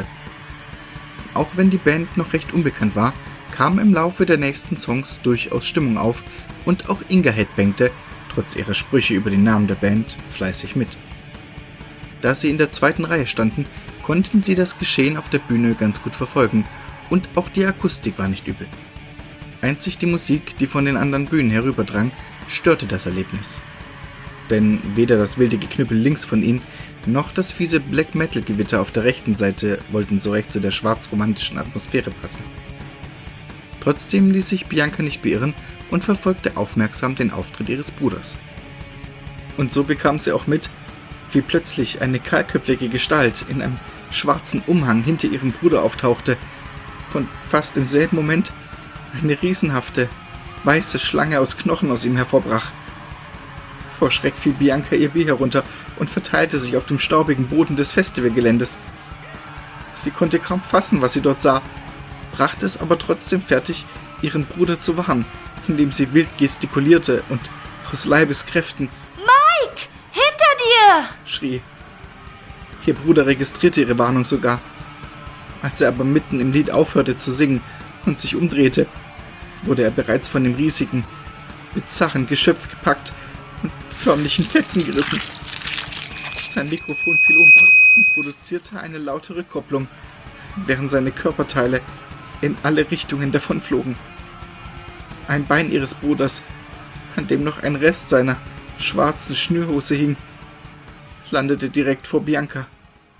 S2: Auch wenn die Band noch recht unbekannt war, kam im Laufe der nächsten Songs durchaus Stimmung auf und auch Inga headbangte, trotz ihrer Sprüche über den Namen der Band, fleißig mit. Da sie in der zweiten Reihe standen, konnten sie das Geschehen auf der Bühne ganz gut verfolgen und auch die Akustik war nicht übel. Einzig die Musik, die von den anderen Bühnen herüberdrang, störte das Erlebnis. Denn weder das wilde Geknüppel links von ihnen, noch das fiese Black-Metal-Gewitter auf der rechten Seite wollten so recht zu der schwarz-romantischen Atmosphäre passen. Trotzdem ließ sich Bianca nicht beirren und verfolgte aufmerksam den Auftritt ihres Bruders. Und so bekam sie auch mit, wie plötzlich eine kahlköpfige Gestalt in einem schwarzen Umhang hinter ihrem Bruder auftauchte und fast im selben Moment eine riesenhafte, weiße Schlange aus Knochen aus ihm hervorbrach. Vor Schreck fiel Bianca ihr Bier herunter und verteilte sich auf dem staubigen Boden des Festivalgeländes. Sie konnte kaum fassen, was sie dort sah, brachte es aber trotzdem fertig, ihren Bruder zu warnen, indem sie wild gestikulierte und aus Leibeskräften
S9: »Mike, hinter dir!«
S2: schrie. Ihr Bruder registrierte ihre Warnung sogar. Als er aber mitten im Lied aufhörte zu singen und sich umdrehte, wurde er bereits von dem riesigen, bizarren Geschöpf gepackt und förmlich in Fetzen gerissen. Sein Mikrofon fiel um und produzierte eine laute Rückkopplung, während seine Körperteile in alle Richtungen davonflogen. Ein Bein ihres Bruders, an dem noch ein Rest seiner schwarzen Schnürhose hing, landete direkt vor Bianca.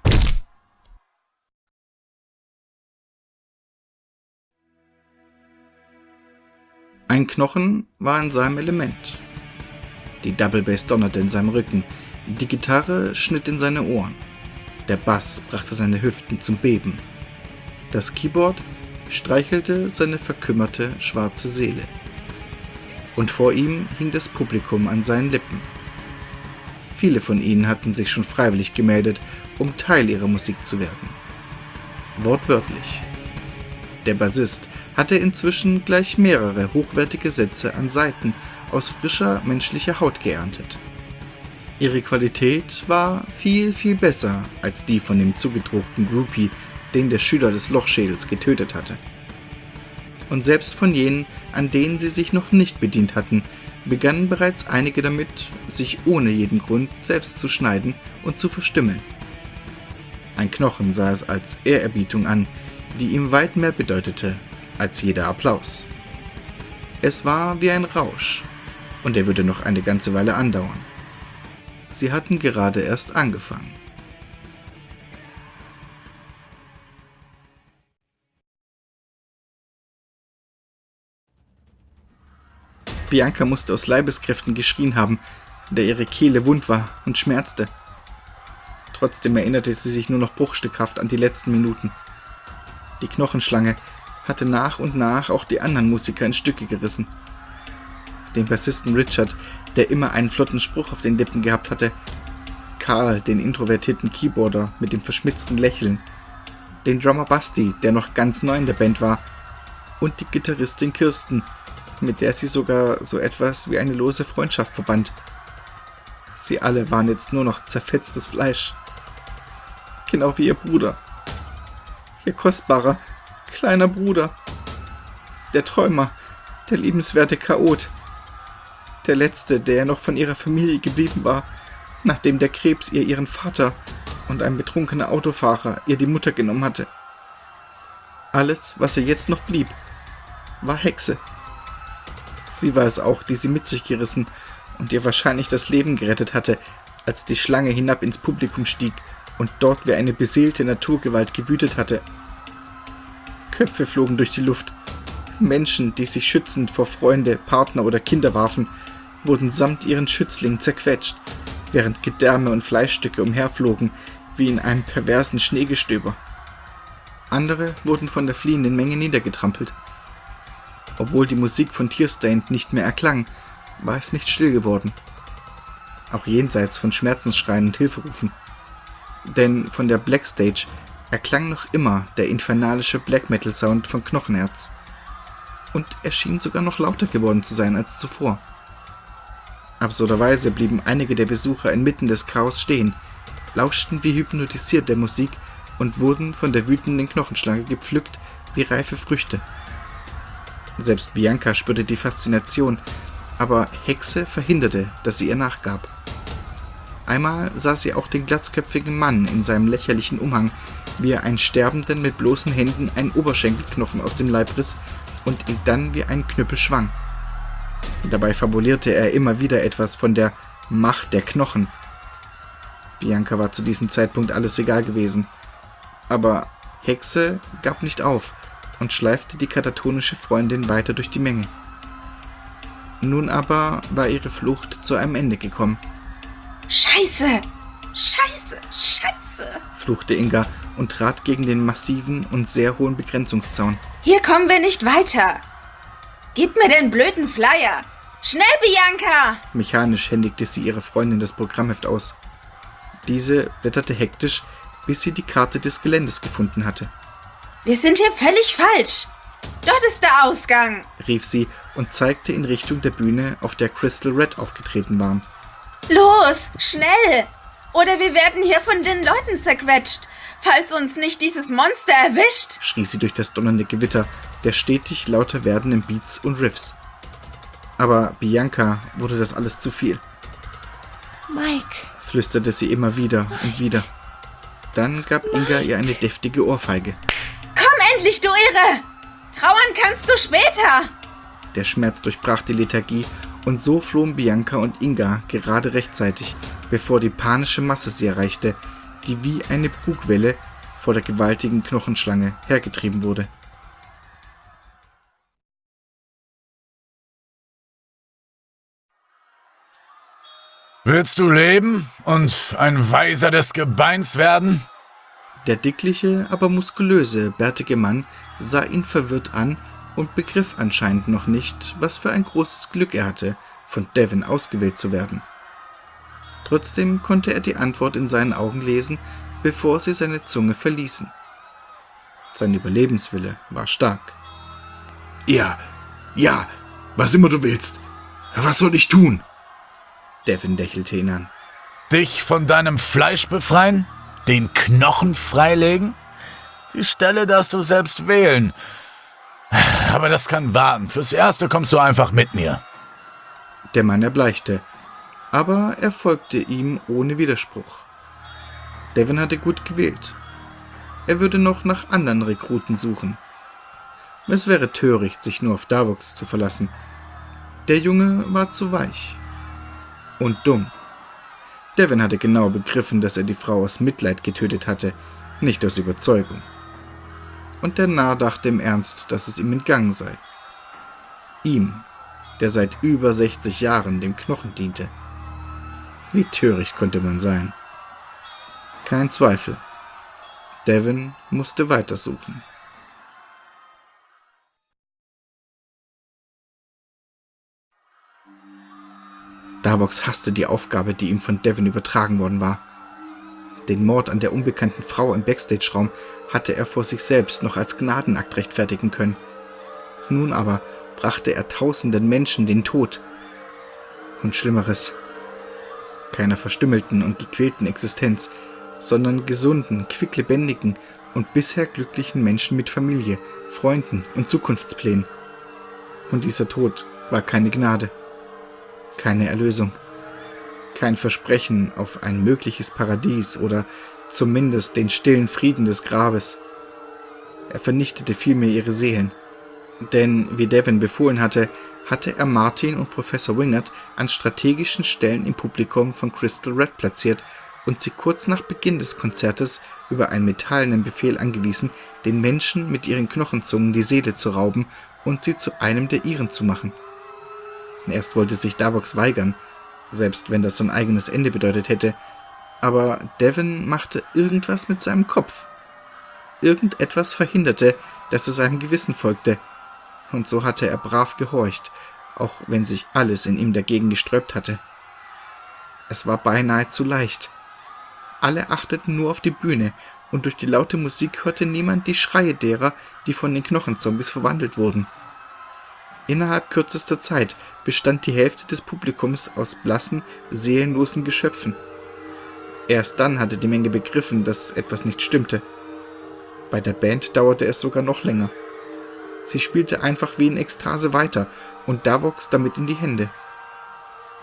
S2: Ein Knochen war in seinem Element. Die Double Bass donnerte in seinem Rücken, die Gitarre schnitt in seine Ohren, der Bass brachte seine Hüften zum Beben. Das Keyboard streichelte seine verkümmerte, schwarze Seele. Und vor ihm hing das Publikum an seinen Lippen. Viele von ihnen hatten sich schon freiwillig gemeldet, um Teil ihrer Musik zu werden. Wortwörtlich. Der Bassist hatte inzwischen gleich mehrere hochwertige Sätze an Saiten aus frischer menschlicher Haut geerntet. Ihre Qualität war viel, viel besser als die von dem zugedruckten Groupie, den der Schüler des Lochschädels getötet hatte. Und selbst von jenen, an denen sie sich noch nicht bedient hatten, begannen bereits einige damit, sich ohne jeden Grund selbst zu schneiden und zu verstümmeln. Ein Knochen sah es als Ehrerbietung an, die ihm weit mehr bedeutete als jeder Applaus. Es war wie ein Rausch, und er würde noch eine ganze Weile andauern. Sie hatten gerade erst angefangen. Bianca musste aus Leibeskräften geschrien haben, da ihre Kehle wund war und schmerzte. Trotzdem erinnerte sie sich nur noch bruchstückhaft an die letzten Minuten. Die Knochenschlange hatte nach und nach auch die anderen Musiker in Stücke gerissen. Den Bassisten Richard, der immer einen flotten Spruch auf den Lippen gehabt hatte, Karl, den introvertierten Keyboarder mit dem verschmitzten Lächeln, den Drummer Basti, der noch ganz neu in der Band war, und die Gitarristin Kirsten, mit der sie sogar so etwas wie eine lose Freundschaft verband. Sie alle waren jetzt nur noch zerfetztes Fleisch. Genau wie ihr Bruder. Ihr kostbarer, kleiner Bruder. Der Träumer, der liebenswerte Chaot. Der Letzte, der noch von ihrer Familie geblieben war, nachdem der Krebs ihr ihren Vater und ein betrunkener Autofahrer ihr die Mutter genommen hatte. Alles, was ihr jetzt noch blieb, war Hexe. Sie war es auch, die sie mit sich gerissen und ihr wahrscheinlich das Leben gerettet hatte, als die Schlange hinab ins Publikum stieg und dort wie eine beseelte Naturgewalt gewütet hatte. Köpfe flogen durch die Luft. Menschen, die sich schützend vor Freunde, Partner oder Kinder warfen, wurden samt ihren Schützlingen zerquetscht, während Gedärme und Fleischstücke umherflogen wie in einem perversen Schneegestöber. Andere wurden von der fliehenden Menge niedergetrampelt. Obwohl die Musik von Tearstained nicht mehr erklang, war es nicht still geworden. Auch jenseits von Schmerzensschreien und Hilferufen. Denn von der Blackstage erklang noch immer der infernalische Black Metal Sound von Knochenherz. Und er schien sogar noch lauter geworden zu sein als zuvor. Absurderweise blieben einige der Besucher inmitten des Chaos stehen, lauschten wie hypnotisiert der Musik und wurden von der wütenden Knochenschlange gepflückt wie reife Früchte. Selbst Bianca spürte die Faszination, aber Hexe verhinderte, dass sie ihr nachgab. Einmal sah sie auch den glatzköpfigen Mann in seinem lächerlichen Umhang, wie er einen Sterbenden mit bloßen Händen einen Oberschenkelknochen aus dem Leib riss und ihn dann wie einen Knüppel schwang. Dabei fabulierte er immer wieder etwas von der Macht der Knochen. Bianca war zu diesem Zeitpunkt alles egal gewesen. Aber Hexe gab nicht auf und schleifte die katatonische Freundin weiter durch die Menge. Nun aber war ihre Flucht zu einem Ende gekommen.
S8: Scheiße! Scheiße! Scheiße!
S2: Fluchte Inga und trat gegen den massiven und sehr hohen Begrenzungszaun.
S8: Hier kommen wir nicht weiter! Gib mir den blöden Flyer! Schnell, Bianca!
S2: Mechanisch händigte sie ihrer Freundin das Programmheft aus. Diese blätterte hektisch, bis sie die Karte des Geländes gefunden hatte.
S8: Wir sind hier völlig falsch! Dort ist der Ausgang!
S2: Rief sie und zeigte in Richtung der Bühne, auf der Crystal Red aufgetreten waren.
S8: Los, schnell! Oder wir werden hier von den Leuten zerquetscht, falls uns nicht dieses Monster erwischt!
S2: Schrie sie durch das donnernde Gewitter der stetig lauter werdenden Beats und Riffs. Aber Bianca wurde das alles zu viel.
S9: Mike,
S2: Flüsterte sie immer wieder
S9: Mike.
S2: und wieder. Dann gab
S9: Mike.
S2: Inga ihr eine deftige Ohrfeige.
S8: Komm endlich, du Irre! Trauern kannst du später!
S2: Der Schmerz durchbrach die Lethargie und so flohen Bianca und Inga gerade rechtzeitig, bevor die panische Masse sie erreichte, die wie eine Bugwelle vor der gewaltigen Knochenschlange hergetrieben wurde.
S3: Willst du leben und ein Weiser des Gebeins werden?
S2: Der dickliche, aber muskulöse, bärtige Mann sah ihn verwirrt an und begriff anscheinend noch nicht, was für ein großes Glück er hatte, von Devon ausgewählt zu werden. Trotzdem konnte er die Antwort in seinen Augen lesen, bevor sie seine Zunge verließen. Sein Überlebenswille war stark.
S4: Ja, ja, was immer du willst. Was soll ich tun?
S2: Devon lächelte ihn an.
S3: Dich von deinem Fleisch befreien? Den Knochen freilegen? Die Stelle darfst du selbst wählen. Aber das kann warten. Fürs Erste kommst du einfach mit mir.
S2: Der Mann erbleichte, aber er folgte ihm ohne Widerspruch. Devon hatte gut gewählt. Er würde noch nach anderen Rekruten suchen. Es wäre töricht, sich nur auf Davos zu verlassen. Der Junge war zu weich. Und dumm. Devon hatte genau begriffen, dass er die Frau aus Mitleid getötet hatte, nicht aus Überzeugung. Und der Narr dachte im Ernst, dass es ihm entgangen sei. Ihm, der seit über sechzig Jahren dem Knochen diente. Wie töricht konnte man sein? Kein Zweifel. Devon musste weitersuchen. Davos hasste die Aufgabe, die ihm von Devon übertragen worden war. Den Mord an der unbekannten Frau im Backstage-Raum hatte er vor sich selbst noch als Gnadenakt rechtfertigen können. Nun aber brachte er tausenden Menschen den Tod. Und Schlimmeres. Keiner verstümmelten und gequälten Existenz, sondern gesunden, quicklebendigen und bisher glücklichen Menschen mit Familie, Freunden und Zukunftsplänen. Und dieser Tod war keine Gnade. Keine Erlösung. Kein Versprechen auf ein mögliches Paradies oder zumindest den stillen Frieden des Grabes. Er vernichtete vielmehr ihre Seelen. Denn, wie Devon befohlen hatte, hatte er Martin und Professor Wingert an strategischen Stellen im Publikum von Crystal Red platziert und sie kurz nach Beginn des Konzertes über einen metallenen Befehl angewiesen, den Menschen mit ihren Knochenzungen die Seele zu rauben und sie zu einem der ihren zu machen. Erst wollte sich Davos weigern, selbst wenn das sein eigenes Ende bedeutet hätte, aber Devon machte irgendwas mit seinem Kopf. Irgendetwas verhinderte, dass er seinem Gewissen folgte, und so hatte er brav gehorcht, auch wenn sich alles in ihm dagegen gesträubt hatte. Es war beinahe zu leicht. Alle achteten nur auf die Bühne, und durch die laute Musik hörte niemand die Schreie derer, die von den Knochenzombies verwandelt wurden. Innerhalb kürzester Zeit bestand die Hälfte des Publikums aus blassen, seelenlosen Geschöpfen. Erst dann hatte die Menge begriffen, dass etwas nicht stimmte. Bei der Band dauerte es sogar noch länger. Sie spielte einfach wie in Ekstase weiter und Davos damit in die Hände.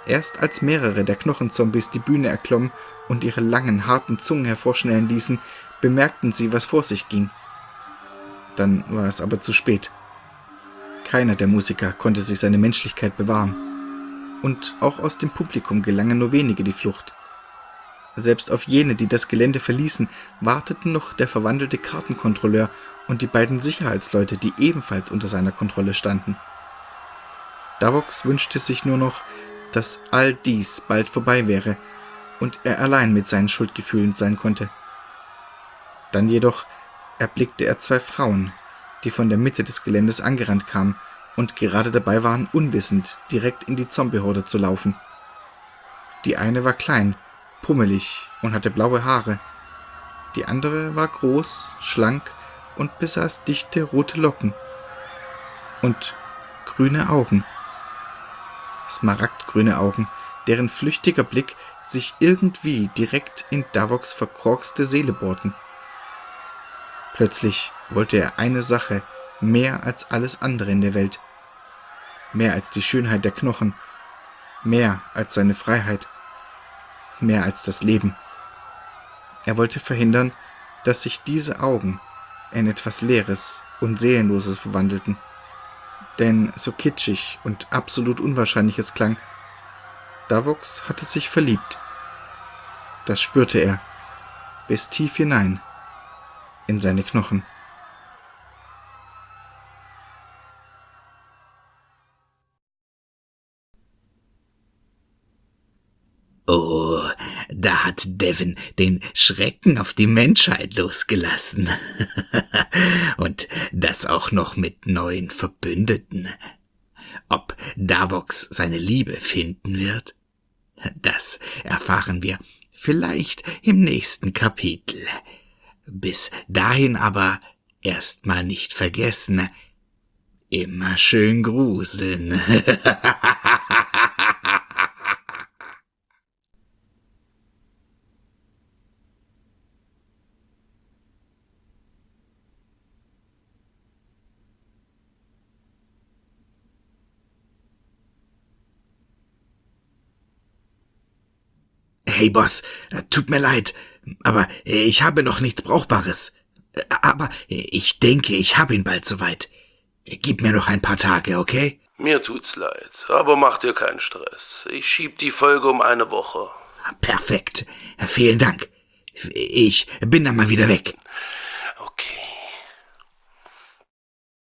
S2: Erst als mehrere der Knochenzombies die Bühne erklommen und ihre langen, harten Zungen hervorschnellen ließen, bemerkten sie, was vor sich ging. Dann war es aber zu spät. Keiner der Musiker konnte sich seine Menschlichkeit bewahren. Und auch aus dem Publikum gelangen nur wenige die Flucht. Selbst auf jene, die das Gelände verließen, warteten noch der verwandelte Kartenkontrolleur und die beiden Sicherheitsleute, die ebenfalls unter seiner Kontrolle standen. Davox wünschte sich nur noch, dass all dies bald vorbei wäre und er allein mit seinen Schuldgefühlen sein konnte. Dann jedoch erblickte er zwei Frauen, die von der Mitte des Geländes angerannt kamen und gerade dabei waren, unwissend direkt in die Zombie-Horde zu laufen. Die eine war klein, pummelig und hatte blaue Haare. Die andere war groß, schlank und besaß dichte rote Locken und grüne Augen. Smaragdgrüne Augen, deren flüchtiger Blick sich irgendwie direkt in Davox verkorkste Seele bohrten. Plötzlich wollte er eine Sache mehr als alles andere in der Welt. Mehr als die Schönheit der Knochen, mehr als seine Freiheit, mehr als das Leben. Er wollte verhindern, dass sich diese Augen in etwas Leeres und Seelenloses verwandelten. Denn so kitschig und absolut unwahrscheinlich es klang, Davox hatte sich verliebt. Das spürte er, bis tief hinein in seine Knochen.
S1: Oh, da hat Devon den Schrecken auf die Menschheit losgelassen. Und das auch noch mit neuen Verbündeten. Ob Davox seine Liebe finden wird? Das erfahren wir vielleicht im nächsten Kapitel. Bis dahin aber erstmal nicht vergessen, immer schön gruseln. Hey Boss, tut mir leid, aber ich habe noch nichts Brauchbares. Aber ich denke, ich habe ihn bald soweit. Gib mir noch ein paar Tage, okay?
S6: Mir tut's leid, aber mach dir keinen Stress. Ich schieb die Folge um eine Woche.
S1: Perfekt. Vielen Dank. Ich bin dann mal wieder weg.